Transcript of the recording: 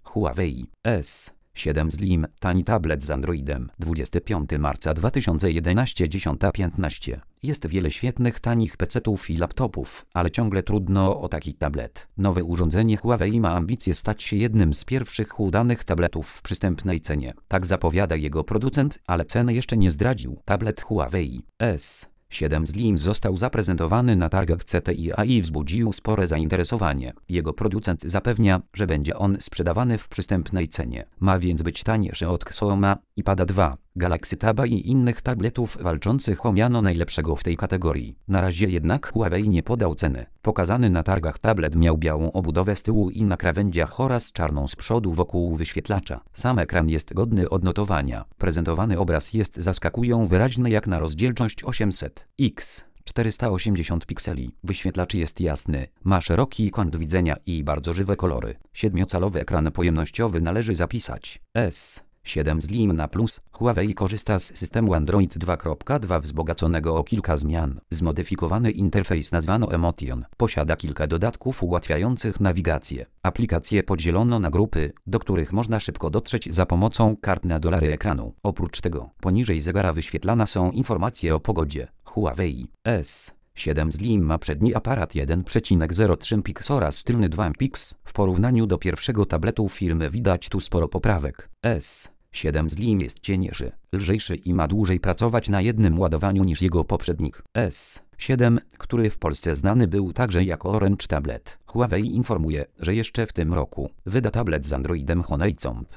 Huawei S7 Slim, tani tablet z Androidem. 25 marca 2011, 10:15. Jest wiele świetnych tanich PC-ów i laptopów, ale ciągle trudno o taki tablet. Nowe urządzenie Huawei ma ambicje stać się jednym z pierwszych udanych tabletów w przystępnej cenie. Tak zapowiada jego producent, ale ceny jeszcze nie zdradził. Tablet Huawei S7 Slim został zaprezentowany na targach CTIA i wzbudził spore zainteresowanie. Jego producent zapewnia, że będzie on sprzedawany w przystępnej cenie. Ma więc być tańszy od Xiaomi, iPada 2, Galaxy Tab i innych tabletów walczących o miano najlepszego w tej kategorii. Na razie jednak Huawei nie podał ceny. Pokazany na targach tablet miał białą obudowę z tyłu i na krawędziach oraz czarną z przodu wokół wyświetlacza. Sam ekran jest godny odnotowania. Prezentowany obraz jest zaskakująco wyraźny jak na rozdzielczość 800x. 480 pikseli. Wyświetlacz jest jasny, ma szeroki kąt widzenia i bardzo żywe kolory. 7-calowy ekran pojemnościowy należy zapisać. S7 Slim na plus. Huawei korzysta z systemu Android 2.2 wzbogaconego o kilka zmian. Zmodyfikowany interfejs nazwano Emotion. Posiada kilka dodatków ułatwiających nawigację. Aplikacje podzielono na grupy, do których można szybko dotrzeć za pomocą kart na dolary ekranu. Oprócz tego, poniżej zegara wyświetlane są informacje o pogodzie. Huawei S7 Slim ma przedni aparat 1,03 pix oraz tylny 2 pix. W porównaniu do pierwszego tabletu firmy widać tu sporo poprawek. S7 Slim jest cieńszy, lżejszy i ma dłużej pracować na jednym ładowaniu niż jego poprzednik S7, który w Polsce znany był także jako Orange Tablet. Huawei informuje, że jeszcze w tym roku wyda tablet z Androidem Honor.